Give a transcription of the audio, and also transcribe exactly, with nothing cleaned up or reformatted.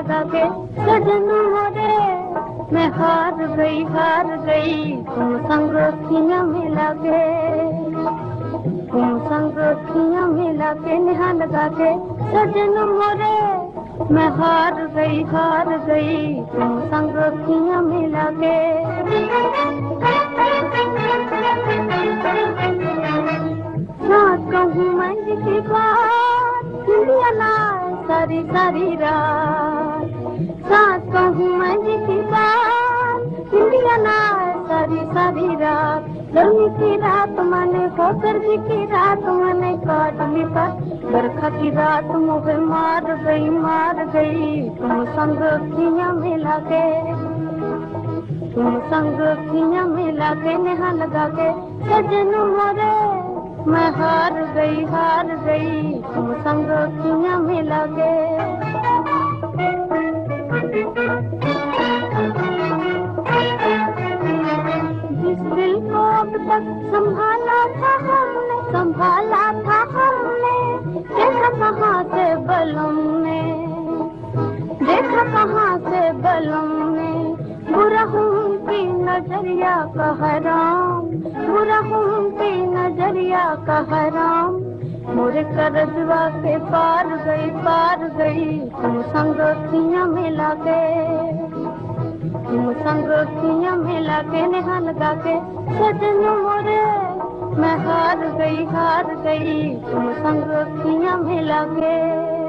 लगा के सजन मोरे मैं हार गई हार गई तुम संग अखियां मिला के, तुम संग अखियां मिला के नेहा लगा के सजन मोरे मैं हार गई हार गई तुम संग अखियां मिला के। रात कहूँ मंझ की बात इंडिया ना सारी सारी रात, साथ कहूँ मंझ की बात इंडिया ना सारी सारी रात, गर्मी की रात मैंने हो सर्दी की रात मैंने काट ली पर बरखा की रात मुझे मार गई मार गई तुम संग अखियां मिला के, तुम संग अखियां मिला के नेहा लगा के सजन मोरे मैं हार गई हार गई तुम संग अखियां मिला के। जिस दिल को अब तक संभाला था हमने संभाला था हमने, देखा कहाँ से बलम ने, देखा कहाँ से बलम ने, बुरा हूँ की नजरिया का हराम, बुरा हूँ की नजरिया का हराम, मोरे करजवा के पार गई पार गई तुम संग अखियां मिला के, तुम संग अखियां मिला के नेहा लगा के सजन मोरे मैं हार गई हार गई तुम संग अखियां मिला के।